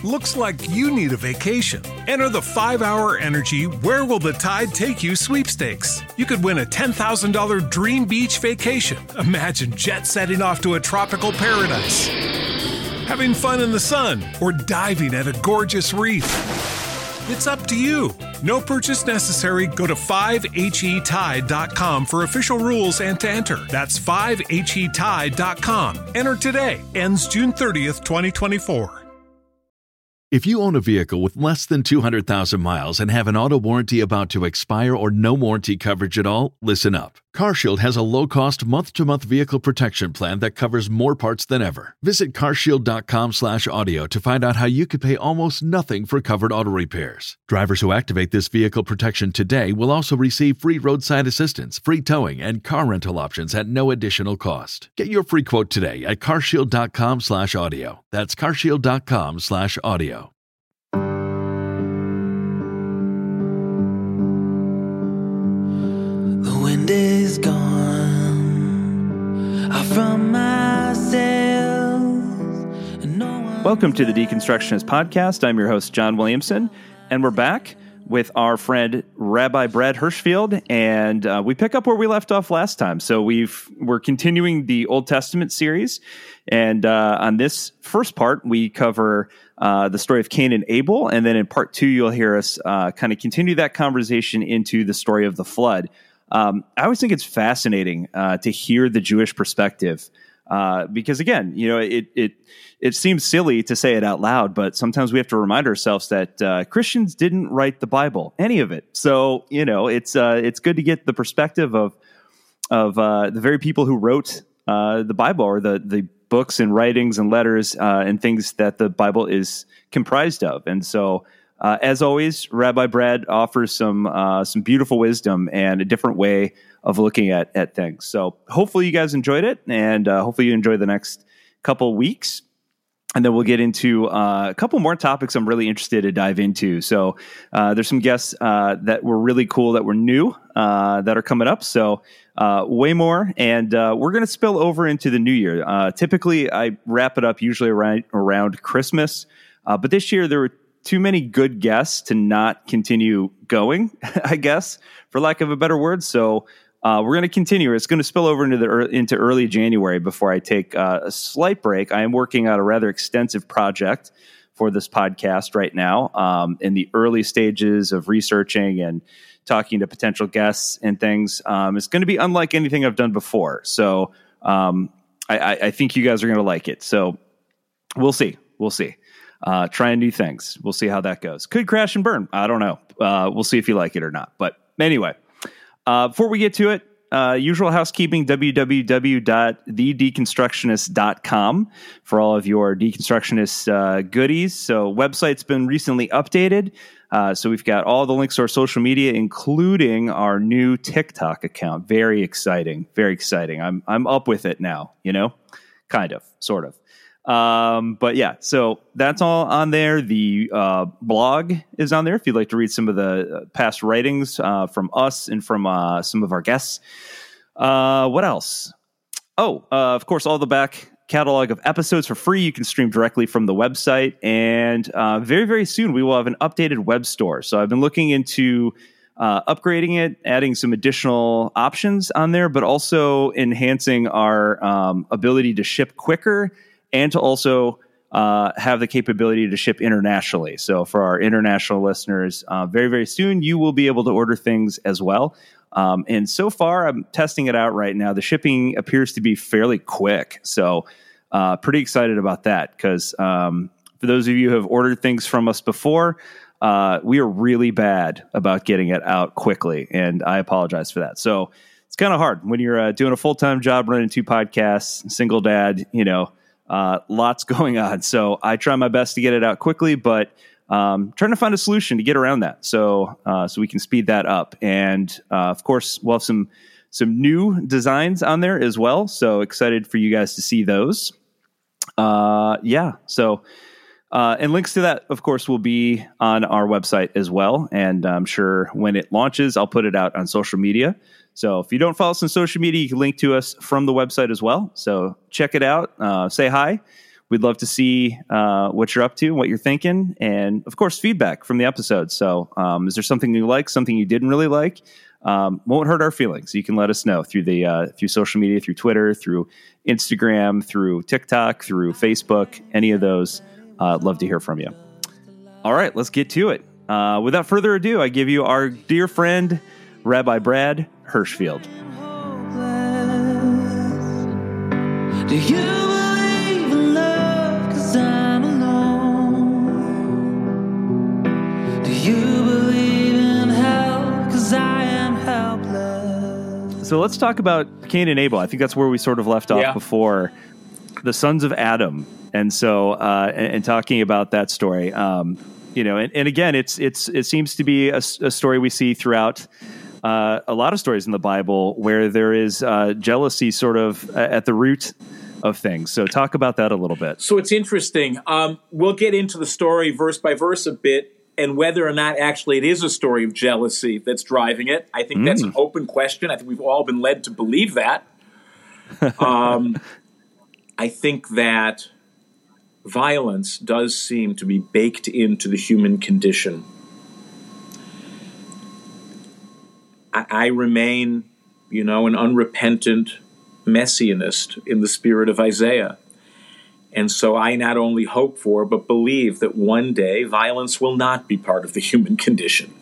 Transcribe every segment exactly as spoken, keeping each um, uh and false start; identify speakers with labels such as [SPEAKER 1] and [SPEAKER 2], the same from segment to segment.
[SPEAKER 1] Looks like you need a vacation. Enter the five hour Energy Where Will the Tide Take You sweepstakes. You could win a ten thousand dollars dream beach vacation. Imagine jet setting off to a tropical paradise, having fun in the sun, or diving at a gorgeous reef. It's up to you. No purchase necessary. Go to five H E tide dot com for official rules and to enter. That's five H E tide dot com. Enter today. Ends June thirtieth, twenty twenty-four.
[SPEAKER 2] If you own a vehicle with less than two hundred thousand miles and have an auto warranty about to expire or no warranty coverage at all, listen up. CarShield has a low-cost month-to-month vehicle protection plan that covers more parts than ever. Visit carshield.com slash audio to find out how you could pay almost nothing for covered auto repairs. Drivers who activate this vehicle protection today will also receive free roadside assistance, free towing, and car rental options at no additional cost. Get your free quote today at carshield.com slash audio. That's carshield.com slash audio.
[SPEAKER 3] The wind is gone out from my sails, and no one.
[SPEAKER 4] Welcome to the Deconstructionist Podcast. I'm your host, John Williamson, and we're back with our friend Rabbi Brad Hirschfield, and uh, we pick up where we left off last time. So we've we're continuing the Old Testament series, and uh, on this first part, we cover uh, the story of Cain and Abel, and then in part two, you'll hear us uh, kind of continue that conversation into the story of the flood. Um, I always think it's fascinating uh, to hear the Jewish perspective uh, because, again, you know, it it it seems silly to say it out loud, but sometimes we have to remind ourselves that uh, Christians didn't write the Bible, any of it. So, you know, it's uh, it's good to get the perspective of of uh, the very people who wrote uh, the Bible, or the the books and writings and letters uh, and things that the Bible is comprised of, and so. Uh, as always, Rabbi Brad offers some uh, some beautiful wisdom and a different way of looking at, at things. So hopefully you guys enjoyed it, and uh, hopefully you enjoy the next couple weeks. And then we'll get into uh, a couple more topics I'm really interested to dive into. So uh, there's some guests uh, that were really cool, that were new, uh, that are coming up. So uh, way more. And uh, we're going to spill over into the new year. Uh, typically, I wrap it up usually around, around Christmas. Uh, but this year, there were too many good guests to not continue going, I guess, for lack of a better word. So uh, we're going to continue. It's going to spill over into the into early January before I take uh, a slight break. I am working on a rather extensive project for this podcast right now, um, in the early stages of researching and talking to potential guests and things. Um, it's going to be unlike anything I've done before. So um, I, I, I think you guys are going to like it. So we'll see. We'll see. Uh, trying new things. We'll see how that goes. Could crash and burn. I don't know. Uh, we'll see if you like it or not. But anyway, uh, before we get to it, uh, usual housekeeping, w w w dot the deconstructionist dot com for all of your deconstructionist uh, goodies. So website's been recently updated. Uh, so we've got all the links to our social media, including our new TikTok account. Very exciting. Very exciting. I'm I'm up with it now, you know, kind of, sort of. Um, but yeah, so that's all on there. The uh, blog is on there if you'd like to read some of the past writings uh, from us and from uh, some of our guests. Uh, what else? Oh, uh, of course, all the back catalog of episodes for free. You can stream directly from the website. And uh, very, very soon, we will have an updated web store. So I've been looking into uh, upgrading it, adding some additional options on there, but also enhancing our um, ability to ship quicker, and to also uh, have the capability to ship internationally. So for our international listeners, uh, very, very soon, you will be able to order things as well. Um, and so far, I'm testing it out right now. The shipping appears to be fairly quick. So uh, pretty excited about that, because um, for those of you who have ordered things from us before, uh, we are really bad about getting it out quickly. And I apologize for that. So it's kind of hard when you're uh, doing a full-time job, running two podcasts, single dad, you know, Uh, lots going on. So I try my best to get it out quickly, but um, trying to find a solution to get around that. So uh, so we can speed that up. And uh, of course, we'll have some some new designs on there as well. So excited for you guys to see those. Uh, yeah. So uh, and links to that, of course, will be on our website as well. And I'm sure when it launches, I'll put it out on social media. So if you don't follow us on social media, you can link to us from the website as well. So check it out. Uh, say hi. we'd love to see uh, what you're up to, what you're thinking, and of course, feedback from the episode. So um, is there something you like, something you didn't really like? Um, won't hurt our feelings. You can let us know through the uh, through social media, through Twitter, through Instagram, through TikTok, through Facebook, any of those. Uh, love to hear from you. All right, let's get to it. Uh, without further ado, I give you our dear friend, Rabbi Brad Hirschfield.
[SPEAKER 3] Do you believe in love? 'Cause I'm alone. Do you believe in hell? 'Cause I am helpless.
[SPEAKER 4] So let's talk about Cain and Abel. I think that's where we sort of left off
[SPEAKER 5] Yeah.
[SPEAKER 4] before. The sons of Adam. And so, uh, and, and talking about that story, um, you know, and, and again, it's it's it seems to be a, a story we see throughout uh, a lot of stories in the Bible where there is uh, jealousy sort of at the root of things. So talk about that a little bit.
[SPEAKER 5] So it's interesting. Um, we'll get into the story verse by verse a bit, and whether or not actually it is a story of jealousy that's driving it. I think mm. that's an open question. I think we've all been led to believe that. Um, I think that violence does seem to be baked into the human condition. I, I remain, you know, an unrepentant messianist in the spirit of Isaiah. And so I not only hope for, but believe that one day violence will not be part of the human condition.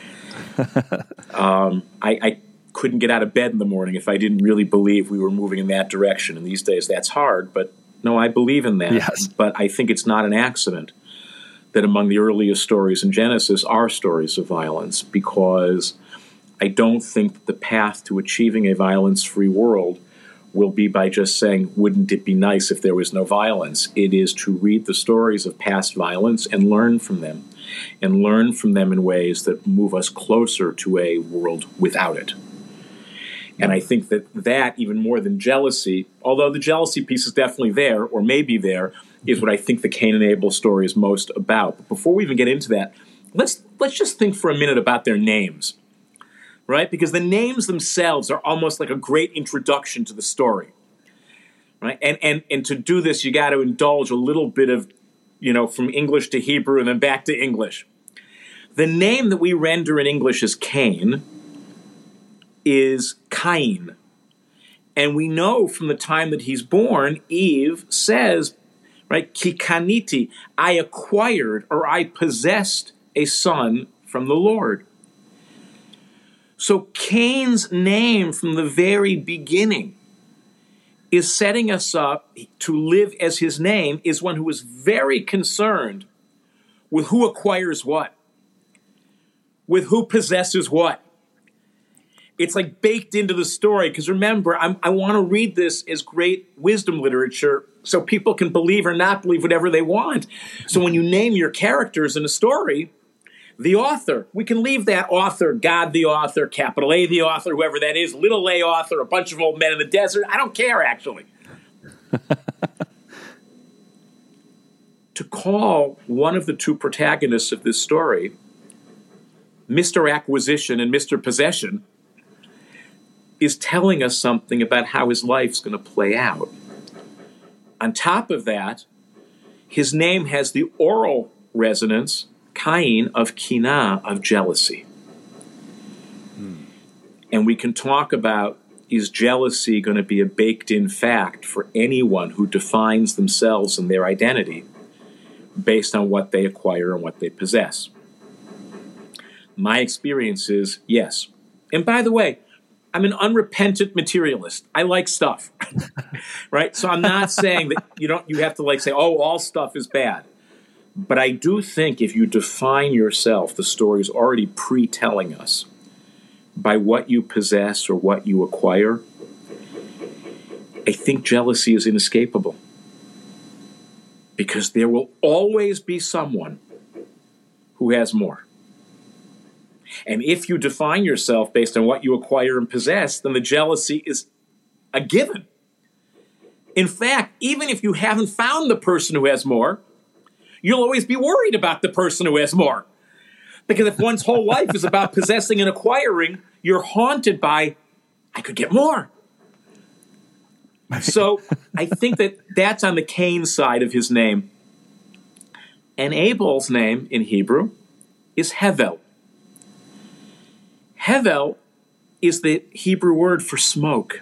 [SPEAKER 5] um, I, I couldn't get out of bed in the morning if I didn't really believe we were moving in that direction. And these days that's hard, but no, I believe in that.
[SPEAKER 4] Yes.
[SPEAKER 5] But I think it's not an accident that among the earliest stories in Genesis are stories of violence, because I don't think that the path to achieving a violence-free world will be by just saying, wouldn't it be nice if there was no violence? It is to read the stories of past violence and learn from them, and learn from them in ways that move us closer to a world without it. And I think that that, even more than jealousy, although the jealousy piece is definitely there, or may be there, is what I think the Cain and Abel story is most about. But before we even get into that, let's let's just think for a minute about their names, right? Because the names themselves are almost like a great introduction to the story, right? And and and to do this, you got to indulge a little bit of, you know, from English to Hebrew and then back to English. The name that we render in English as Cain is Cain. And we know from the time that he's born, Eve says, right, ki kaniti, I acquired or I possessed a son from the Lord. So Cain's name from the very beginning is setting us up to live as his name is one who is very concerned with who acquires what, with who possesses what. It's like baked into the story, because remember, I'm, I want to read this as great wisdom literature so people can believe or not believe whatever they want. So when you name your characters in a story, the author, we can leave that author, God the author, capital A the author, whoever that is, little a author, a bunch of old men in the desert. I don't care, actually. To call one of the two protagonists of this story Mister Acquisition and Mister Possession is telling us something about how his life's going to play out. On top of that, his name has the oral resonance, Cain, of kina, of jealousy. Hmm. And we can talk about, is jealousy going to be a baked-in fact for anyone who defines themselves and their identity based on what they acquire and what they possess? My experience is yes. And by the way, I'm an unrepentant materialist. I like stuff, right? So I'm not saying that you don't. You have to like say, oh, all stuff is bad. But I do think if you define yourself, the story is already pre-telling us by what you possess or what you acquire. I think jealousy is inescapable, because there will always be someone who has more. And if you define yourself based on what you acquire and possess, then the jealousy is a given. In fact, even if you haven't found the person who has more, you'll always be worried about the person who has more. Because if one's whole life is about possessing and acquiring, you're haunted by, I could get more. So I think that that's on the Cain side of his name. And Abel's name in Hebrew is Hevel. Hevel is the Hebrew word for smoke.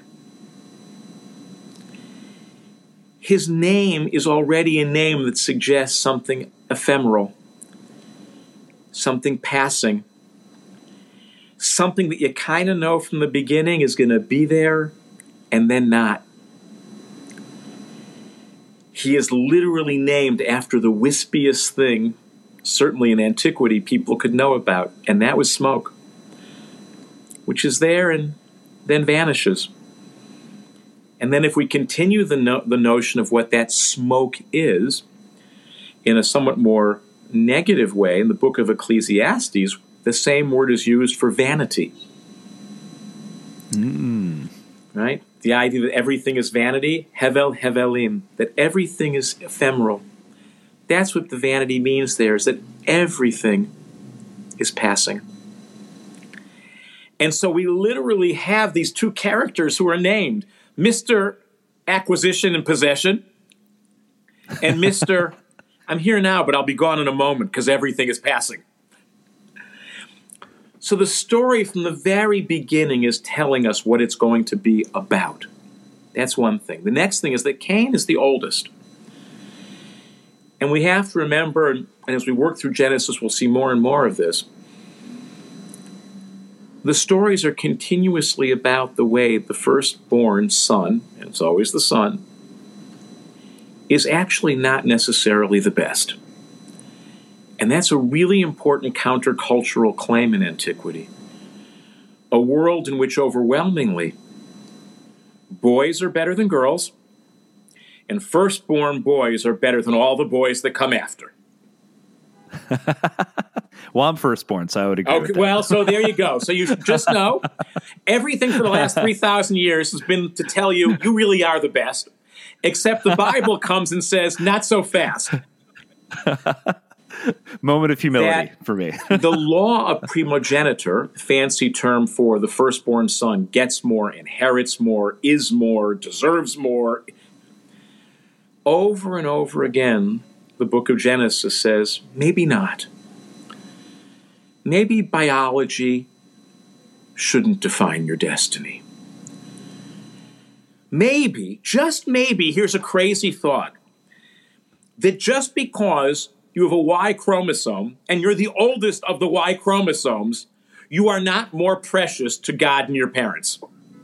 [SPEAKER 5] His name is already a name that suggests something ephemeral, something passing, something that you kind of know from the beginning is going to be there and then not. He is literally named after the wispiest thing, certainly in antiquity, people could know about, and that was smoke, which is there and then vanishes. And then if we continue the no- the notion of what that smoke is in a somewhat more negative way, in the book of Ecclesiastes, the same word is used for vanity.
[SPEAKER 4] Mm.
[SPEAKER 5] Right? The idea that everything is vanity, hevel hevelim, that everything is ephemeral. That's what the vanity means there, is that everything is passing. And so we literally have these two characters who are named, Mister Acquisition and Possession, and Mister I'm here now, but I'll be gone in a moment because everything is passing. So the story from the very beginning is telling us what it's going to be about. That's one thing. The next thing is that Cain is the oldest. And we have to remember, and as we work through Genesis, we'll see more and more of this, the stories are continuously about the way the firstborn son, and it's always the son, is actually not necessarily the best. And that's a really important countercultural claim in antiquity. A world in which overwhelmingly boys are better than girls, and firstborn boys are better than all the boys that come after.
[SPEAKER 4] Well, I'm firstborn, so I would agree
[SPEAKER 5] okay,
[SPEAKER 4] with that.
[SPEAKER 5] Well, so there you go. So you should just know, everything for the last three thousand years has been to tell you, you really are the best, except the Bible comes and says, not so fast.
[SPEAKER 4] Moment of humility
[SPEAKER 5] That
[SPEAKER 4] for me.
[SPEAKER 5] the law of primogeniture, fancy term for the firstborn son, gets more, inherits more, is more, deserves more. Over and over again, the book of Genesis says, maybe not. Maybe biology shouldn't define your destiny. Maybe, just maybe, here's a crazy thought, that just because you have a Y chromosome and you're the oldest of the Y chromosomes, you are not more precious to God and your parents.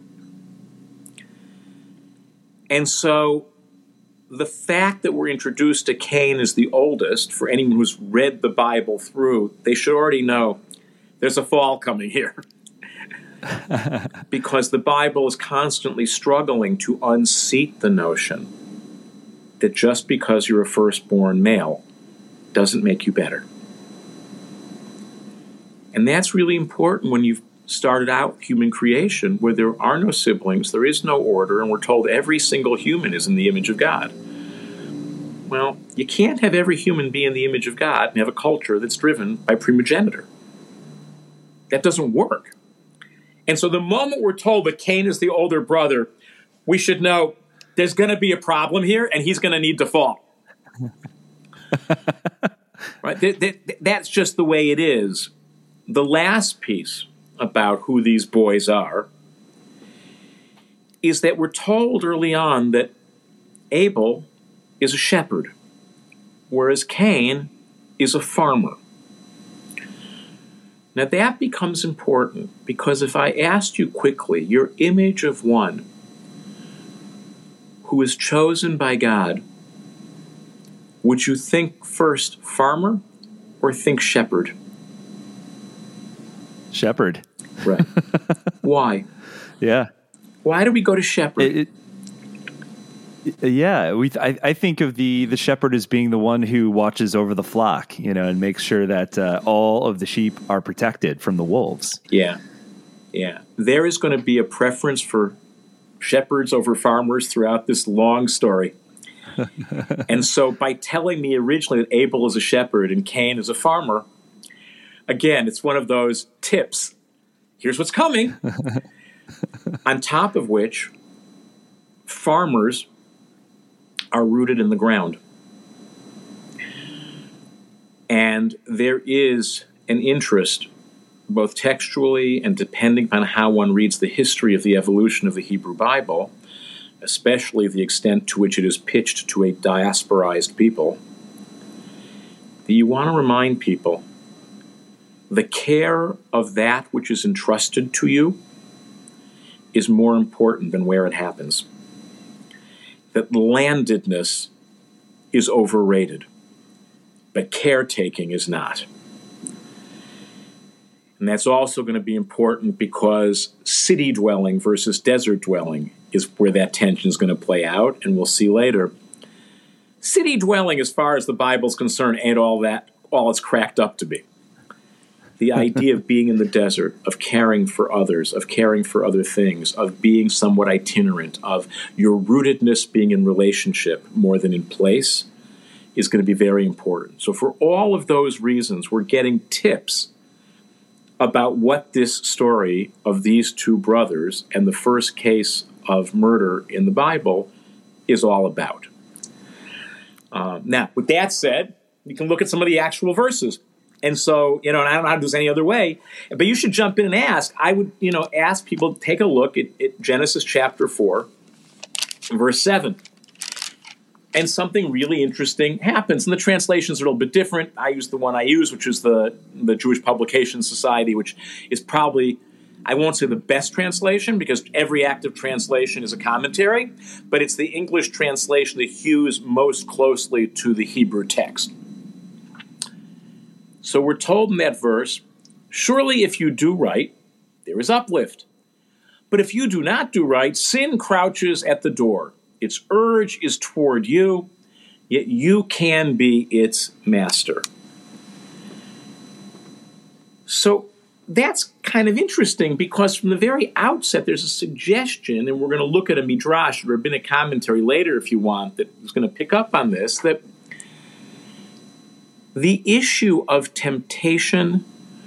[SPEAKER 5] And so the fact that we're introduced to Cain as the oldest, for anyone who's read the Bible through, they should already know there's a fall coming here. Because the Bible is constantly struggling to unseat the notion that just because you're a firstborn male doesn't make you better. And that's really important when you've started out human creation where there are no siblings, there is no order, and we're told every single human is in the image of God. Well, you can't have every human be in the image of God and have a culture that's driven by primogeniture. That doesn't work. And so the moment we're told that Cain is the older brother, we should know there's going to be a problem here and he's going to need to fall. Right? That, that, that's just the way it is. The last piece about who these boys are is that we're told early on that Abel is a shepherd, whereas Cain is a farmer. Now that becomes important because if I asked you quickly, your image of one who is chosen by God, would you think first farmer or think shepherd?
[SPEAKER 4] Shepherd.
[SPEAKER 5] Right. Why?
[SPEAKER 4] Yeah.
[SPEAKER 5] Why do we go to shepherd?
[SPEAKER 4] It, it, yeah, we. I, I think of the the shepherd as being the one who watches over the flock, you know, and makes sure that uh, all of the sheep are protected from the wolves.
[SPEAKER 5] Yeah, yeah. There is going to be a preference for shepherds over farmers throughout this long story. And so by telling me originally that Abel is a shepherd and Cain is a farmer, again, it's one of those tips. Here's what's coming. On top of which, farmers are rooted in the ground. And there is an interest, both textually and depending upon how one reads the history of the evolution of the Hebrew Bible, especially the extent to which it is pitched to a diasporized people, that you want to remind people the care of that which is entrusted to you is more important than where it happens. That landedness is overrated, but caretaking is not. And that's also going to be important because city dwelling versus desert dwelling is where that tension is going to play out, and we'll see later. City dwelling, as far as the Bible's concerned, ain't all that all it's cracked up to be. The idea of being in the desert, of caring for others, of caring for other things, of being somewhat itinerant, of your rootedness being in relationship more than in place, is going to be very important. So for all of those reasons, we're getting tips about what this story of these two brothers and the first case of murder in the Bible is all about. Uh, now, with that said, you can look at some of the actual verses. And so, you know, and I don't know how to do this any other way, but you should jump in and ask. I would, you know, ask people to take a look at, at Genesis chapter four, verse seven. And something really interesting happens. And the translations are a little bit different. I use the one I use, which is the, the Jewish Publication Society, which is probably, I won't say the best translation, because every active translation is a commentary, but it's the English translation that hews most closely to the Hebrew text. So we're told in that verse, surely if you do right, there is uplift. But if you do not do right, sin crouches at the door. Its urge is toward you, yet you can be its master. So that's kind of interesting because from the very outset there's a suggestion, and we're going to look at a midrash, or rabbinic commentary later if you want, that is going to pick up on this, that the issue of temptation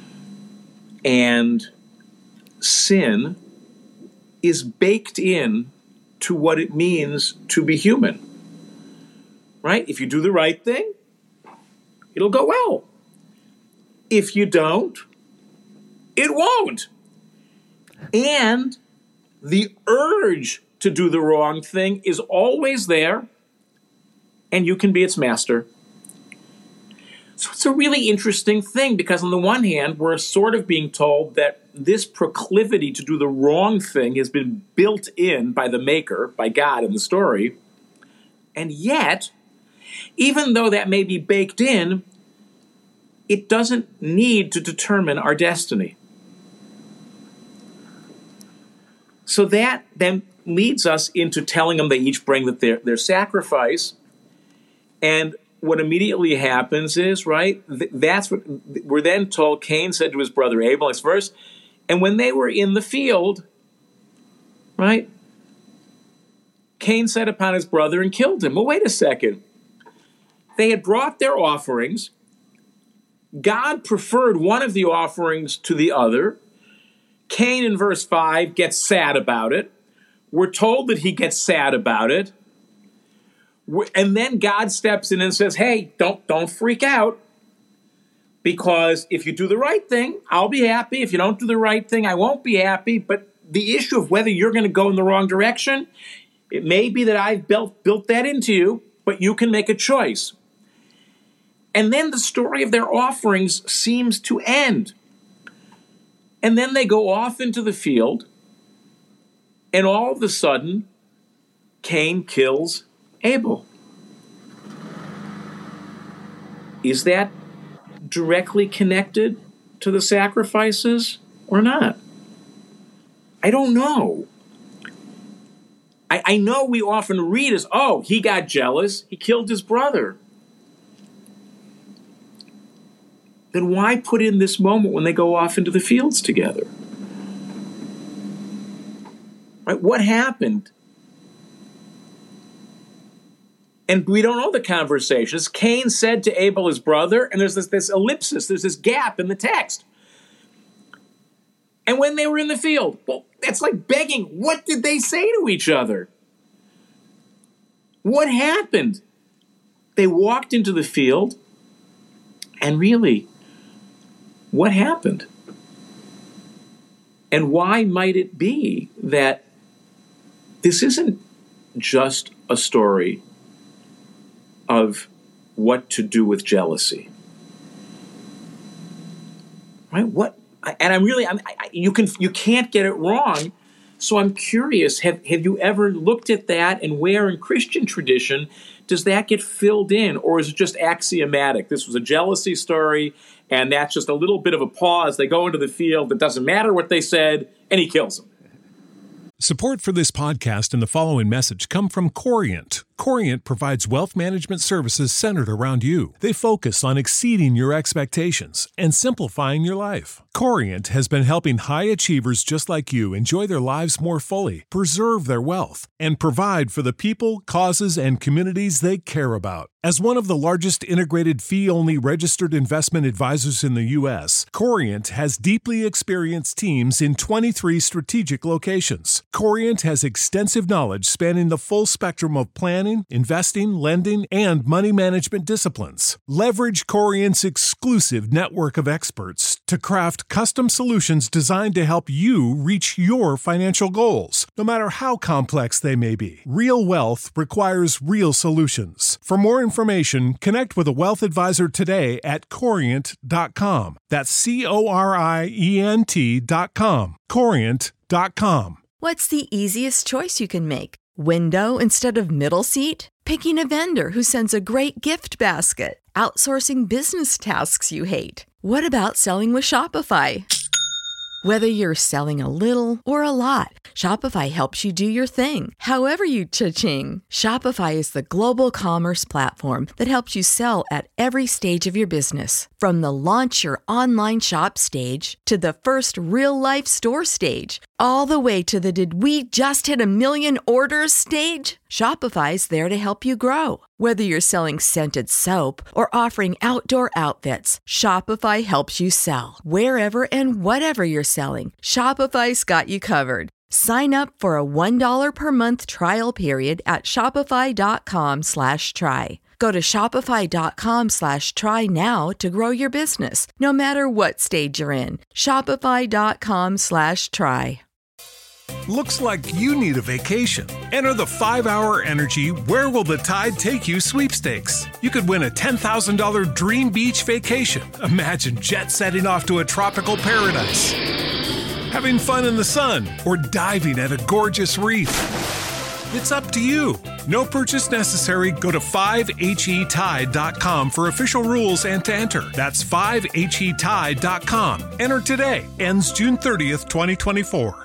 [SPEAKER 5] and sin is baked in to what it means to be human, right? If you do the right thing, it'll go well. If you don't, it won't. And the urge to do the wrong thing is always there, and you can be its master. So it's a really interesting thing because on the one hand, we're sort of being told that this proclivity to do the wrong thing has been built in by the Maker, by God in the story. And yet, even though that may be baked in, it doesn't need to determine our destiny. So that then leads us into telling them they each bring their, their sacrifice. And what immediately happens is, right, th- that's what we're then told Cain said to his brother Abel, next verse, and when they were in the field, right, Cain set upon his brother and killed him. Well, wait a second. They had brought their offerings. God preferred one of the offerings to the other. Cain, in verse five, gets sad about it. We're told that he gets sad about it. And then God steps in and says, hey, don't, don't freak out. Because if you do the right thing, I'll be happy. If you don't do the right thing, I won't be happy. But the issue of whether you're going to go in the wrong direction, it may be that I've built, built that into you, but you can make a choice. And then the story of their offerings seems to end. And then they go off into the field, and all of a sudden, Cain kills Abel. Is that directly connected to the sacrifices or not? I don't know. I, I know we often read as, oh, he got jealous, he killed his brother. Then why put in this moment when they go off into the fields together? Right? What happened? And we don't know the conversations. Cain said to Abel, his brother, and there's this, this ellipsis, there's this gap in the text. And when they were in the field, well, that's like begging. What did they say to each other? What happened? They walked into the field, and really, what happened? And why might it be that this isn't just a story of what to do with jealousy? Right? What? And I'm really, I'm, I, you can, you can't get it wrong. So I'm curious, have, have you ever looked at that, and where in Christian tradition does that get filled in, or is it just axiomatic? This was a jealousy story, and that's just a little bit of a pause. They go into the field, it doesn't matter what they said, and he kills them.
[SPEAKER 1] Support for this podcast and the following message come from Corient. Corient provides wealth management services centered around you. They focus on exceeding your expectations and simplifying your life. Corient has been helping high achievers just like you enjoy their lives more fully, preserve their wealth, and provide for the people, causes, and communities they care about. As one of the largest integrated fee-only registered investment advisors in the U S, Corient has deeply experienced teams in twenty-three strategic locations. Corient has extensive knowledge spanning the full spectrum of planning, investing, lending, and money management disciplines. Leverage Corient's exclusive network of experts to craft custom solutions designed to help you reach your financial goals, no matter how complex they may be. Real wealth requires real solutions. For more information, connect with a wealth advisor today at corient dot com. That's C O R I E N T dot com. corient dot com.
[SPEAKER 6] What's the easiest choice you can make? Window instead of middle seat? Picking a vendor who sends a great gift basket? Outsourcing business tasks you hate? What about selling with Shopify? Whether you're selling a little or a lot, Shopify helps you do your thing, however you cha-ching. Shopify is the global commerce platform that helps you sell at every stage of your business. From the launch your online shop stage to the first real-life store stage, all the way to the did we just hit a million orders stage. Shopify's there to help you grow. Whether you're selling scented soap or offering outdoor outfits, Shopify helps you sell. Wherever and whatever you're selling, Shopify's got you covered. Sign up for a one dollar per month trial period at shopify.com slash try. Go to shopify.com slash try now to grow your business, no matter what stage you're in. Shopify.com slash try.
[SPEAKER 1] Looks like you need a vacation. Enter the five hour Energy Where Will the Tide Take You sweepstakes. You could win a ten thousand dollars dream beach vacation. Imagine jet setting off to a tropical paradise, having fun in the sun, or diving at a gorgeous reef. It's up to you. No purchase necessary. Go to five H E tide dot com for official rules and to enter. That's five H E tide dot com. Enter today. Ends June thirtieth, twenty twenty-four.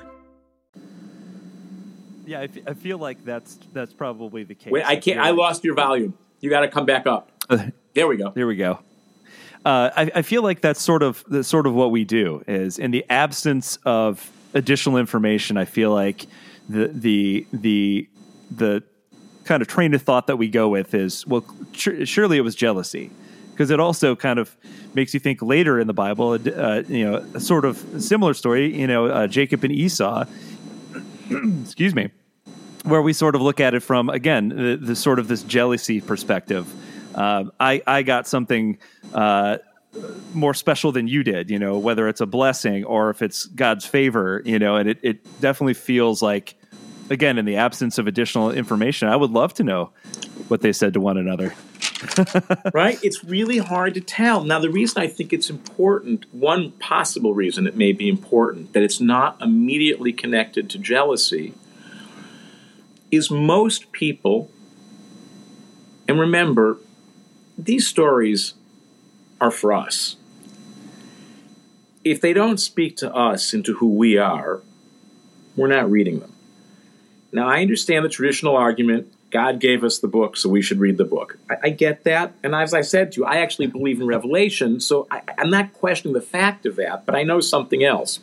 [SPEAKER 4] Yeah, I, f- I feel like that's that's probably the case.
[SPEAKER 5] Wait, I can't. I lost your volume. You got to come back up. There we go.
[SPEAKER 4] There we go. Uh, I, I feel like that's sort of that's sort of what we do. Is in the absence of additional information, I feel like the the the the kind of train of thought that we go with is, well, tr- surely it was jealousy, because it also kind of makes you think later in the Bible, uh, you know, a sort of similar story. You know, uh, Jacob and Esau. Excuse me. Where we sort of look at it from, again, the, the sort of this jealousy perspective. Uh, I, I got something uh, more special than you did, you know, whether it's a blessing or if it's God's favor, you know, and it, it definitely feels like, again, in the absence of additional information, I would love to know what they said to one another.
[SPEAKER 5] Right? It's really hard to tell. Now, the reason I think it's important, one possible reason it may be important, that it's not immediately connected to jealousy, is most people, and remember, these stories are for us. If they don't speak to us into who we are, we're not reading them. Now, I understand the traditional argument, God gave us the book, so we should read the book. I, I get that, and as I said to you, I actually believe in Revelation, so I, I'm not questioning the fact of that, but I know something else.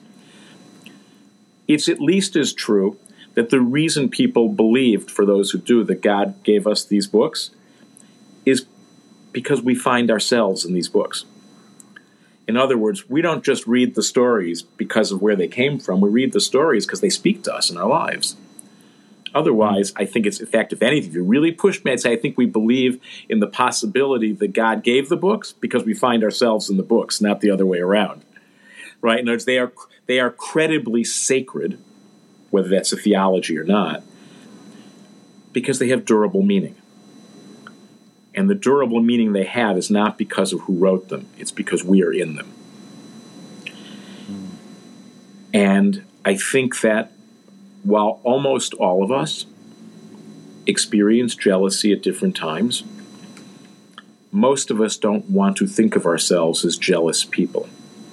[SPEAKER 5] It's at least as true that the reason people believed, for those who do, that God gave us these books is because we find ourselves in these books. In other words, we don't just read the stories because of where they came from. We read the stories because they speak to us in our lives. Otherwise, I think it's, in fact, if anything, if you really push me, I'd say I think we believe in the possibility that God gave the books because we find ourselves in the books, not the other way around. Right? In other words, they are, they are credibly sacred, whether that's a theology or not, because they have durable meaning. And the durable meaning they have is not because of who wrote them. It's because we are in them. Mm. And I think that while almost all of us experience jealousy at different times, most of us don't want to think of ourselves as jealous people.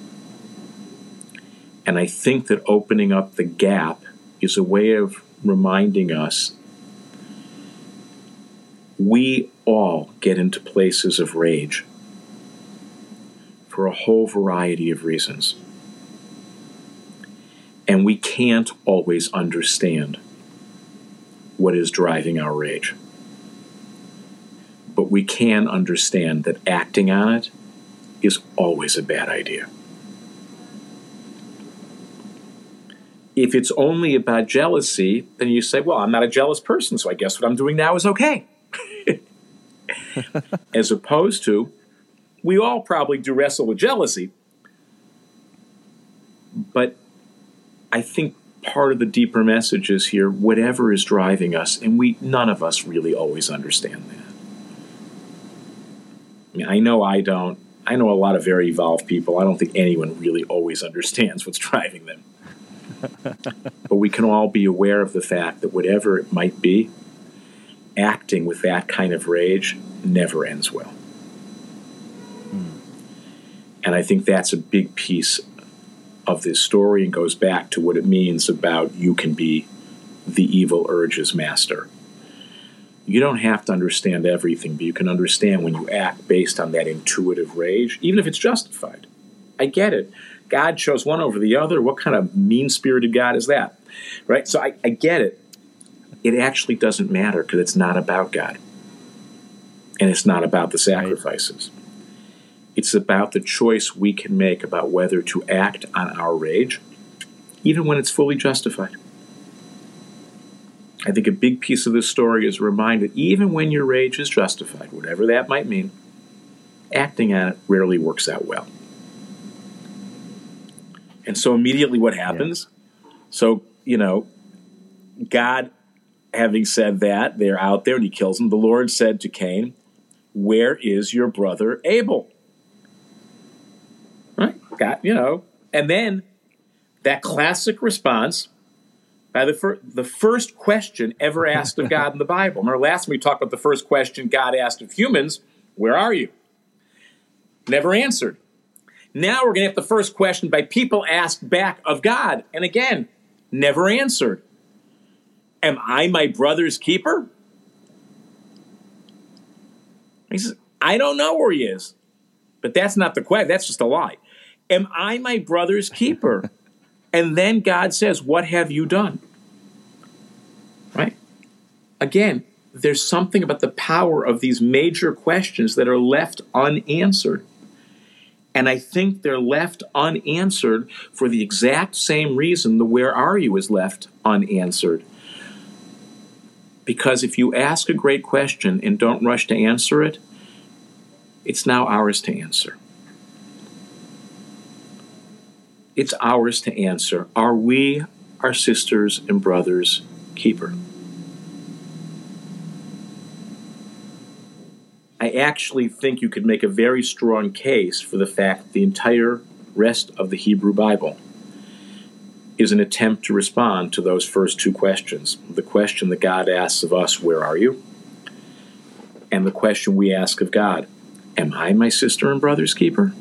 [SPEAKER 5] And I think that opening up the gap is a way of reminding us we all get into places of rage for a whole variety of reasons. And we can't always understand what is driving our rage. But we can understand that acting on it is always a bad idea. If it's only about jealousy, then you say, well, I'm not a jealous person, so I guess what I'm doing now is okay. As opposed to, we all probably do wrestle with jealousy, but I think part of the deeper message is here, whatever is driving us, and we none of us really always understand that. I mean, I know I don't. I know a lot of very evolved people. I don't think anyone really always understands what's driving them. But we can all be aware of the fact that whatever it might be, acting with that kind of rage never ends well. Mm. And I think that's a big piece of this story and goes back to what it means about you can be the evil urge's master. You don't have to understand everything, but you can understand when you act based on that intuitive rage, even if it's justified. I get it. God chose one over the other. What kind of mean-spirited God is that? Right? So I, I get it. It actually doesn't matter because it's not about God. And it's not about the sacrifices. Right. It's about the choice we can make about whether to act on our rage, even when it's fully justified. I think a big piece of this story is a reminder that even when your rage is justified, whatever that might mean, acting on it rarely works out well. And so immediately what happens? Yeah. So, you know, God, having said that, they're out there and he kills them. The Lord said to Cain, "Where is your brother Abel?" Right? God, you know. And then that classic response by the, fir- the first question ever asked of God in the Bible. Remember last time we talked about the first question God asked of humans, "Where are you?" Never answered. Now we're going to have the first question by people asked back of God. And again, never answered. "Am I my brother's keeper?" He says, "I don't know where he is." But that's not the question. That's just a lie. "Am I my brother's keeper?" And then God says, "What have you done?" Right? Again, there's something about the power of these major questions that are left unanswered. And I think they're left unanswered for the exact same reason the "where are you" is left unanswered. Because if you ask a great question and don't rush to answer it, it's now ours to answer. It's ours to answer. Are we our sisters and brothers' keeper? I actually think you could make a very strong case for the fact that the entire rest of the Hebrew Bible is an attempt to respond to those first two questions. The question that God asks of us, "Where are you?" And the question we ask of God, "Am I my sister and brother's keeper?"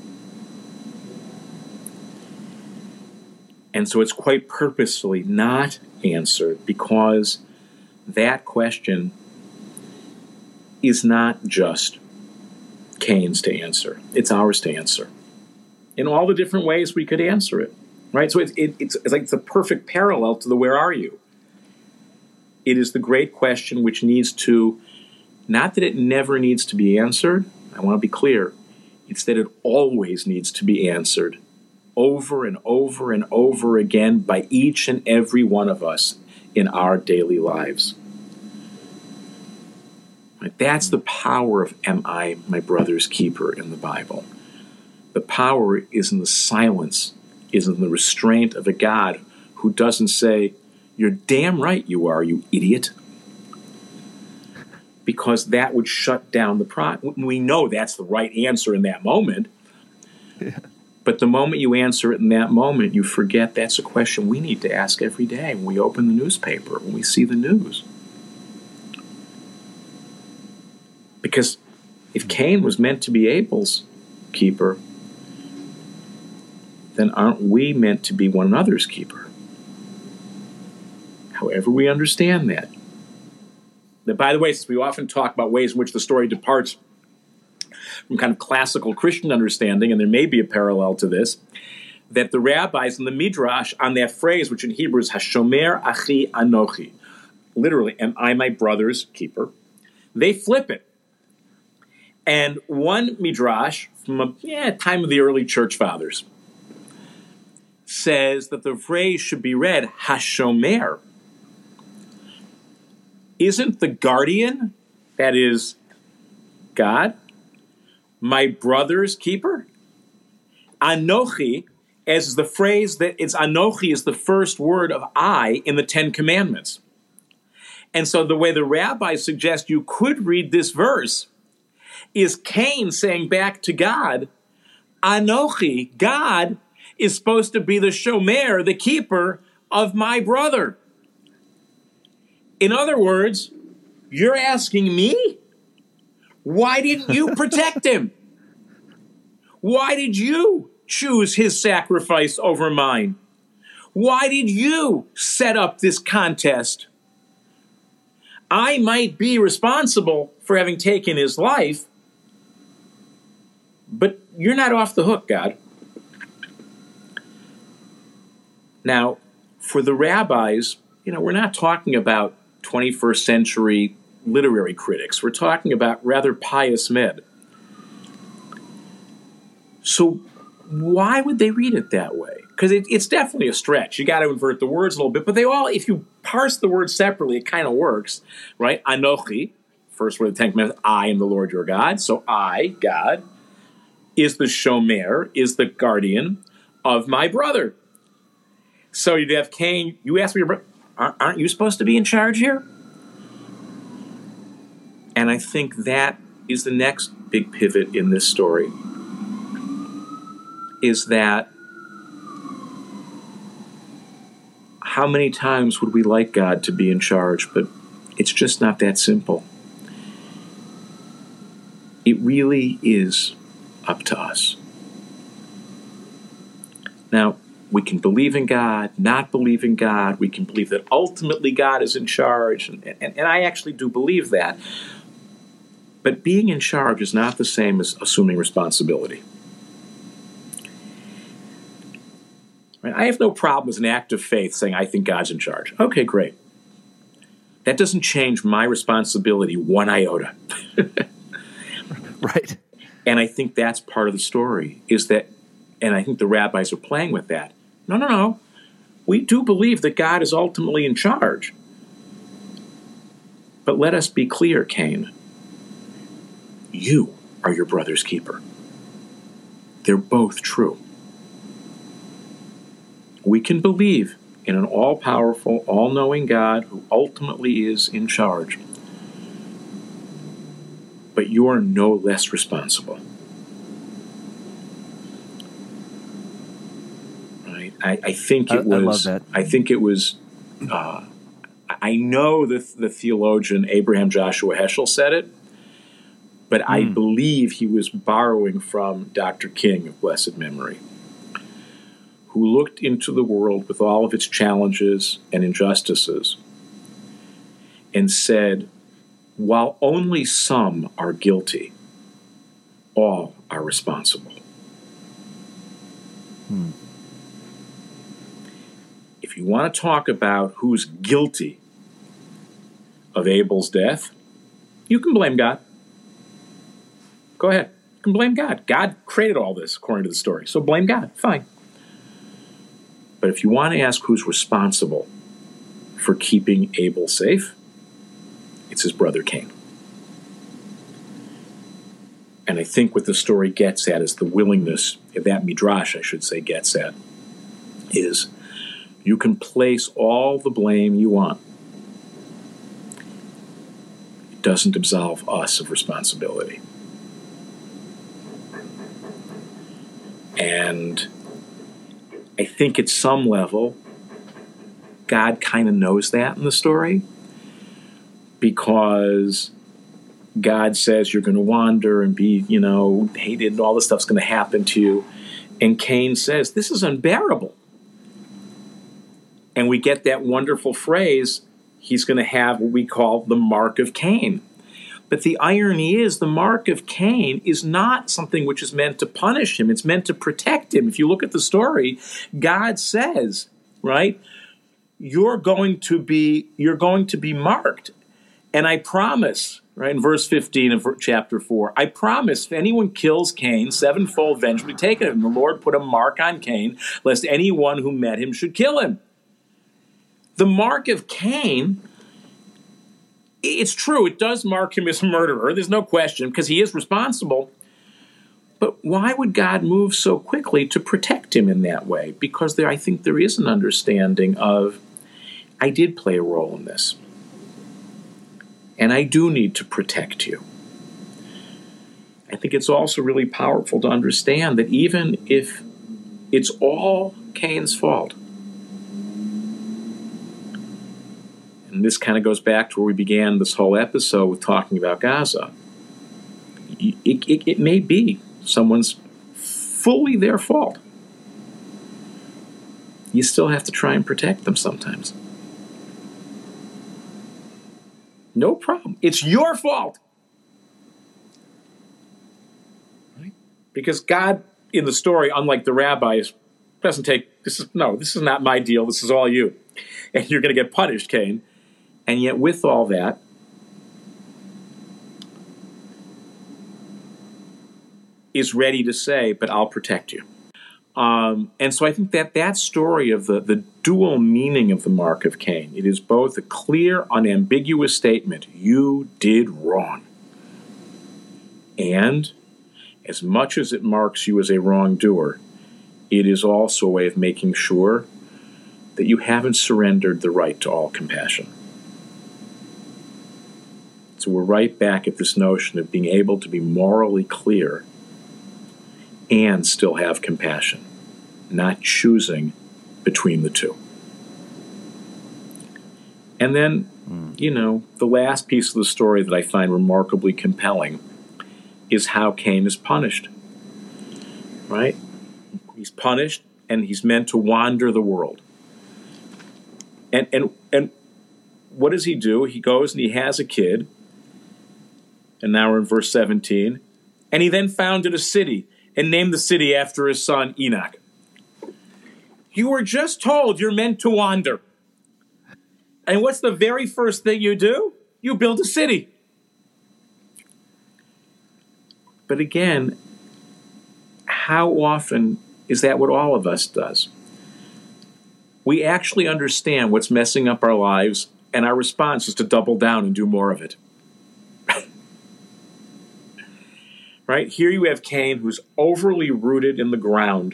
[SPEAKER 5] And so it's quite purposefully not answered because that question is not just Cain's to answer. It's ours to answer. In all the different ways we could answer it. Right? So it, it, it's, it's like the perfect parallel to the "where are you?" It is the great question which needs to, not that it never needs to be answered, I want to be clear, it's that it always needs to be answered over and over and over again by each and every one of us in our daily lives. Right? That's the power of am I my brother's keeper in the Bible. The power is in the silence, is in the restraint of a God who doesn't say, "You're damn right you are, you idiot." Because that would shut down the pro. We know that's the right answer in that moment. Yeah. But the moment you answer it in that moment, you forget that's a question we need to ask every day when we open the newspaper, when we see the news. Because if Cain was meant to be Abel's keeper, then aren't we meant to be one another's keeper? However we understand that. Now, by the way, since we often talk about ways in which the story departs from kind of classical Christian understanding, and there may be a parallel to this, that the rabbis in the Midrash on that phrase, which in Hebrew is Hashomer Achi Anochi, literally, am I my brother's keeper? They flip it. And one Midrash from a yeah, time of the early church fathers says that the phrase should be read Hashomer. Isn't the guardian, that is God, my brother's keeper? Anochi, as the phrase that it's Anochi is the first word of I in the Ten Commandments. And so the way the rabbis suggest you could read this verse is Cain saying back to God, Anochi, God, is supposed to be the shomer, the keeper of my brother. In other words, you're asking me? Why didn't you protect him? Why did you choose his sacrifice over mine? Why did you set up this contest? I might be responsible for having taken his life, but you're not off the hook, God. Now, for the rabbis, you know, we're not talking about twenty-first century literary critics. We're talking about rather pious men. So why would they read it that way? Because it, it's definitely a stretch. You got to invert the words a little bit, but they all, if you parse the words separately, it kind of works, right? Anochi, first word of the Ten Commandments, I am the Lord your God. So I, God, is the shomer, is the guardian of my brother. So you'd have Cain, you ask me, aren't you supposed to be in charge here? And I think that is the next big pivot in this story, is that how many times would we like God to be in charge, but it's just not that simple. It really is up to us. Now, we can believe in God, not believe in God. We can believe that ultimately God is in charge, and, and, and I actually do believe that. But being in charge is not the same as assuming responsibility. Right? I have no problem as an act of faith saying, I think God's in charge. Okay, great. That doesn't change my responsibility one iota.
[SPEAKER 4] Right.
[SPEAKER 5] And I think that's part of the story, is that, and I think the rabbis are playing with that. No, no, no. We do believe that God is ultimately in charge. But let us be clear, Cain. You are your brother's keeper. They're both true. We can believe in an all-powerful, all-knowing God who ultimately is in charge. But you are no less responsible. Right? I, I think it
[SPEAKER 4] I,
[SPEAKER 5] was.
[SPEAKER 4] I love that.
[SPEAKER 5] I think it was. Uh, I know that the theologian Abraham Joshua Heschel said it, but mm. I believe he was borrowing from Doctor King of blessed memory, who looked into the world with all of its challenges and injustices and said, while only some are guilty, all are responsible. Hmm. If you want to talk about who's guilty of Abel's death, you can blame God. Go ahead. You can blame God. God created all this, according to the story. So blame God. Fine. But if you want to ask who's responsible for keeping Abel safe? It's his brother Cain. And I think what the story gets at is the willingness, that midrash, I should say, gets at, is you can place all the blame you want. It doesn't absolve us of responsibility. And I think at some level, God kind of knows that in the story, because God says you're going to wander and be, you know, hated, and all this stuff's going to happen to you. And Cain says, this is unbearable. And we get that wonderful phrase, he's going to have what we call the mark of Cain. But the irony is, the mark of Cain is not something which is meant to punish him. It's meant to protect him. If you look at the story, God says, right, you're going to be, you're going to be marked. And I promise, right, in verse fifteen of chapter four, I promise if anyone kills Cain, sevenfold vengeance will be taken of him. The Lord put a mark on Cain, lest anyone who met him should kill him. The mark of Cain, it's true, it does mark him as a murderer. There's no question, because he is responsible. But why would God move so quickly to protect him in that way? Because there, I think there is an understanding of, I did play a role in this. And I do need to protect you. I think it's also really powerful to understand that even if it's all Cain's fault, and this kind of goes back to where we began this whole episode with talking about Gaza, it, it, it may be someone's fully their fault. You still have to try and protect them sometimes. No problem. It's your fault. Right? Because God, in the story, unlike the rabbis, doesn't take, this is, no, this is not my deal. This is all you. And you're going to get punished, Cain. And yet with all that, is ready to say, but I'll protect you. Um, and so I think that that story of the, the dual meaning of the mark of Cain, it is both a clear, unambiguous statement, you did wrong. And as much as it marks you as a wrongdoer, it is also a way of making sure that you haven't surrendered the right to all compassion. So we're right back at this notion of being able to be morally clear and still have compassion, not choosing between the two. And then, mm. you know, the last piece of the story that I find remarkably compelling is how Cain is punished, right? He's punished, and he's meant to wander the world. And and and what does he do? He goes and he has a kid, and now we're in verse seventeen, and he then founded a city and named the city after his son Enoch. You were just told you're meant to wander. And what's the very first thing you do? You build a city. But again, how often is that what all of us does? We actually understand what's messing up our lives, and our response is to double down and do more of it. Right? Here you have Cain, who's overly rooted in the ground.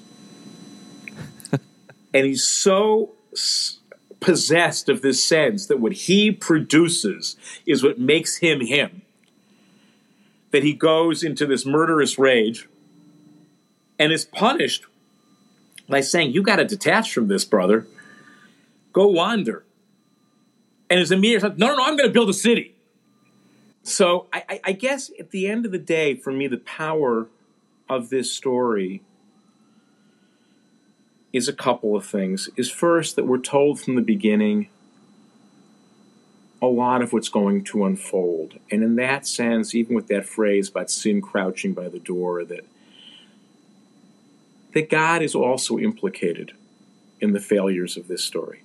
[SPEAKER 5] And he's so possessed of this sense that what he produces is what makes him him, that he goes into this murderous rage and is punished by saying, you got to detach from this, brother. Go wander. And his immediate response, no, no, no, I'm going to build a city. So I, I guess at the end of the day, for me, the power of this story is a couple of things. Is first, that we're told from the beginning a lot of what's going to unfold. And in that sense, even with that phrase about sin crouching by the door, that, that God is also implicated in the failures of this story.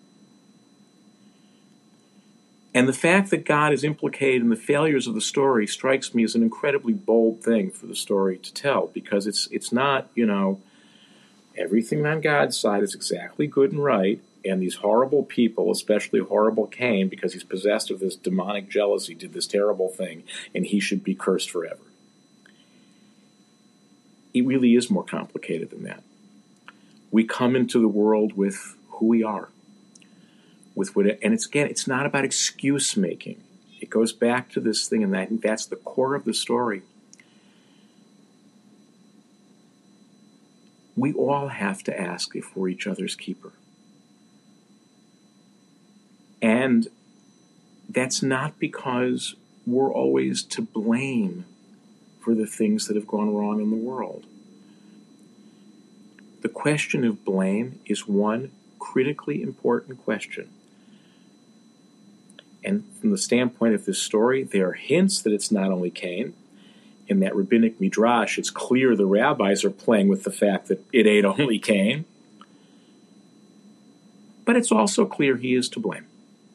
[SPEAKER 5] And the fact that God is implicated in the failures of the story strikes me as an incredibly bold thing for the story to tell, because it's it's not, you know, everything on God's side is exactly good and right, And these horrible people, especially horrible Cain, because he's possessed of this demonic jealousy, did this terrible thing, and he should be cursed forever. It really is more complicated than that. We come into the world with who we are. With what, it, and it's again, it's not about excuse making. It goes back to this thing, and I think that's the core of the story. We all have to ask if we're each other's keeper. And that's not because we're always to blame for the things that have gone wrong in the world. The question of blame is one critically important question. And from the standpoint of this story, there are hints that it's not only Cain. In that rabbinic midrash, it's clear the rabbis are playing with the fact that it ain't only Cain. But it's also clear he is to blame.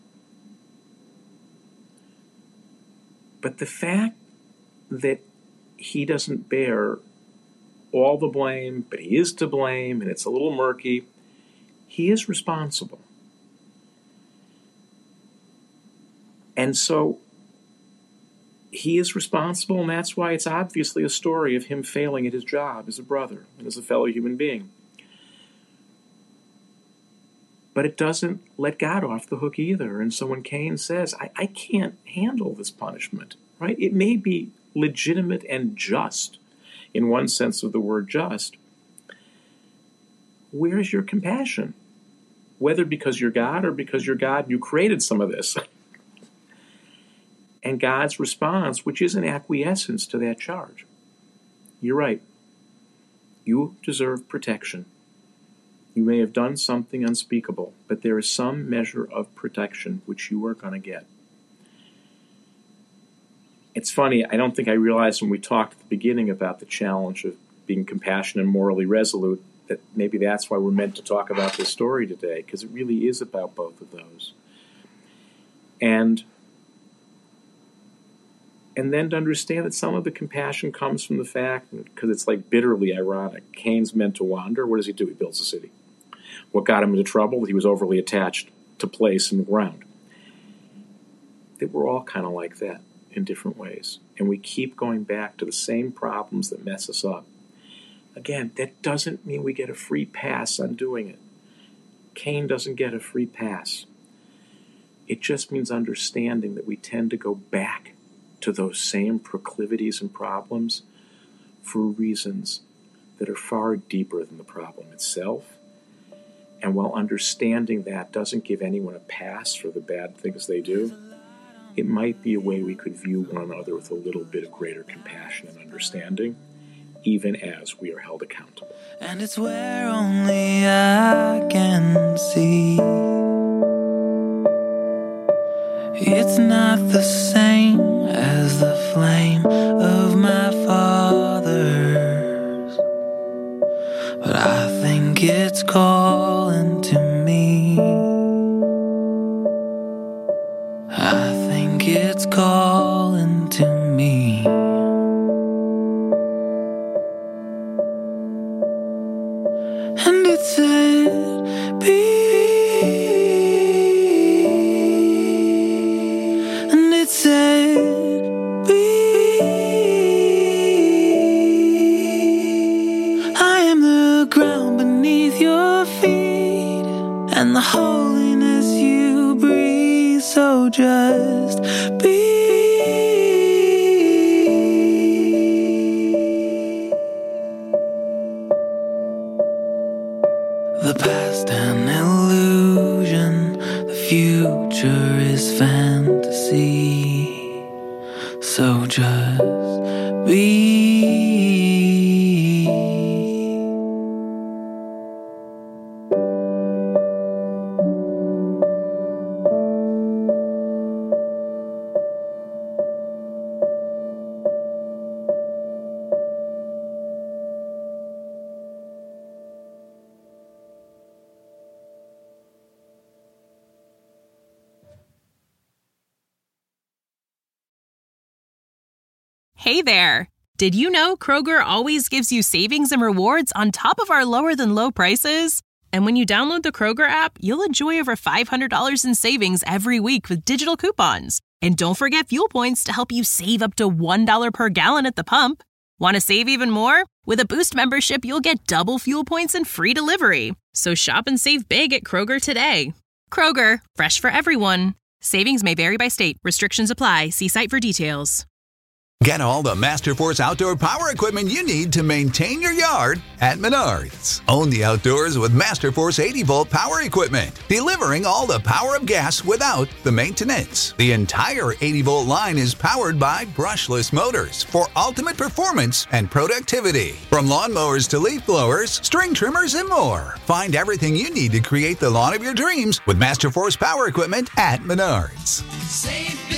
[SPEAKER 5] But the fact that he doesn't bear all the blame, but he is to blame, and it's a little murky, he is responsible. And so he is responsible, and that's why it's obviously a story of him failing at his job as a brother and as a fellow human being. But it doesn't let God off the hook either. And so when Cain says, I, I can't handle this punishment, right? It may be legitimate and just, in one sense of the word just. Where's your compassion? Whether because you're God or because you're God and you created some of this. And God's response, which is an acquiescence to that charge. You're right. You deserve protection. You may have done something unspeakable, but there is some measure of protection which you are going to get. It's funny, I don't think I realized when we talked at the beginning about the challenge of being compassionate and morally resolute, that maybe that's why we're meant to talk about this story today, because it really is about both of those. And, and then to understand that some of the compassion comes from the fact, because it's like bitterly ironic, Cain's meant to wander. What does he do? He builds a city. What got him into trouble? He was overly attached to place and ground. That we're all kind of like that in different ways. And we keep going back to the same problems that mess us up. Again, that doesn't mean we get a free pass on doing it. Cain doesn't get a free pass. It just means understanding that we tend to go back to those same proclivities and problems for reasons that are far deeper than the problem itself. And while understanding that doesn't give anyone a pass for the bad things they do, it might be a way we could view one another with a little bit of greater compassion and understanding, even as we are held accountable.
[SPEAKER 3] And it's where only I can see. It's not the same as the flame of my father's, but I think it's calling to me. I think it's calling to me. And it said, be. And it said, be. I am the ground beneath your feet, and the holiness you breathe, so just be. The past an illusion, the future is fantasy, so just be.
[SPEAKER 7] Hey there! Did you know Kroger always gives you savings and rewards on top of our lower-than-low prices? And when you download the Kroger app, you'll enjoy over five hundred dollars in savings every week with digital coupons. And don't forget fuel points to help you save up to one dollar per gallon at the pump. Want to save even more? With a Boost membership, you'll get double fuel points and free delivery. So shop and save big at Kroger today. Kroger, fresh for everyone. Savings may vary by state. Restrictions apply. See site for details.
[SPEAKER 8] Get all the Masterforce outdoor power equipment you need to maintain your yard at Menards. Own the outdoors with Masterforce eighty volt power equipment, delivering all the power of gas without the maintenance. The entire eighty volt line is powered by brushless motors for ultimate performance and productivity. From lawnmowers to leaf blowers, string trimmers, and more. Find everything you need to create the lawn of your dreams with Masterforce power equipment at Menards.
[SPEAKER 3] Save